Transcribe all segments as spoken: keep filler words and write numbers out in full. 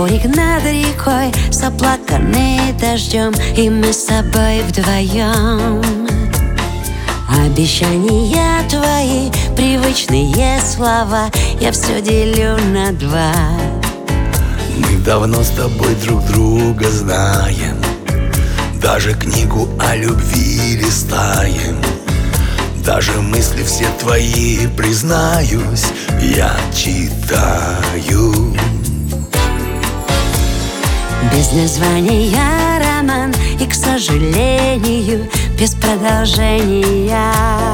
дворик над рекой, заплаканный дождем, и мы с тобой вдвоем. Обещания твои, привычные слова, я все делю на два. Мы давно с тобой друг друга знаем, даже книгу о любви листаем. Даже мысли все твои, признаюсь, я читаю. Без названия роман и, к сожалению, без продолжения.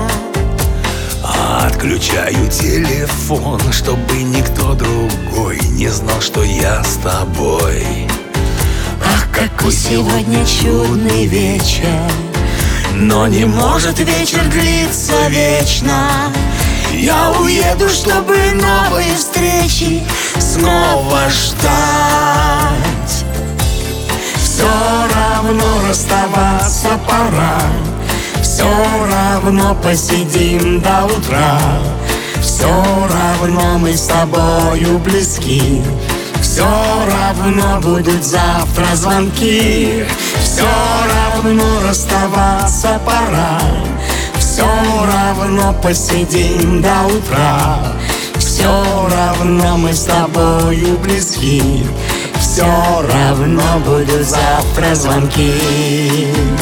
Отключаю телефон, чтобы никто другой не знал, что я с тобой. Ах, какой сегодня чудный вечер, но не может вечер длиться вечно. Я уеду, чтобы новые встречи снова ждать. Все равно расставаться пора, все равно посидим до утра. Все равно мы с тобою близки, все равно будут завтра звонки. Все равно расставаться пора, все равно посидим до утра. Все равно мы с тобою близки, все равно будут завтра звонки.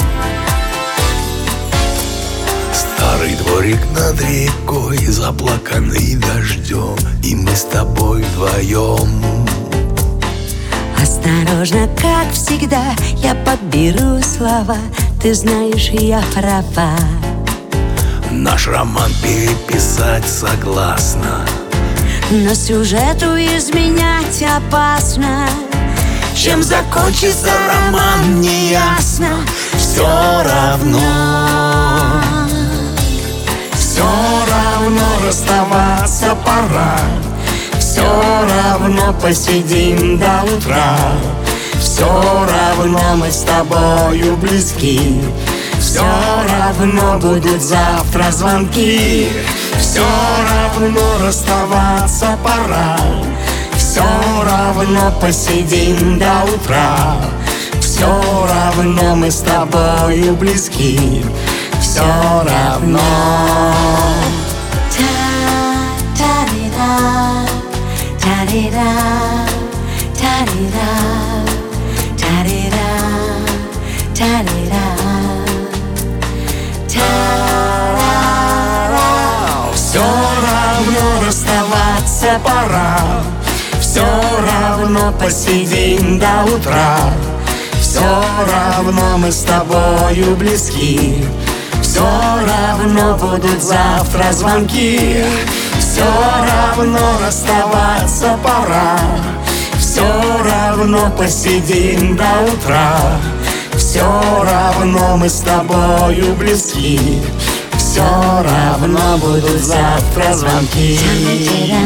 Старый дворик над рекой, заплаканный дождем, и мы с тобой вдвоем. Осторожно, как всегда, я подберу слова, ты знаешь, я права. Наш роман переписать согласна, но сюжету изменять опасно. Чем закончится роман, не ясно. Все равно, все равно расставаться пора, все равно посидим до утра. Все равно мы с тобою близки, все равно будут завтра звонки. Все равно расставаться пора, все равно посидим до утра. Все равно мы с тобою близки, все равно. Та-та-ри-ра, та-ри-ра, та-ри-ра, та-ри-ра, та-ри-ра, та-ра-ра. Все равно расставаться пора, все равно посидим до утра. Все равно мы с тобою близки, все равно будут завтра звонки. Все равно расставаться пора, все равно посидим до утра. Все равно мы с тобою близки, все равно будут завтра звонки.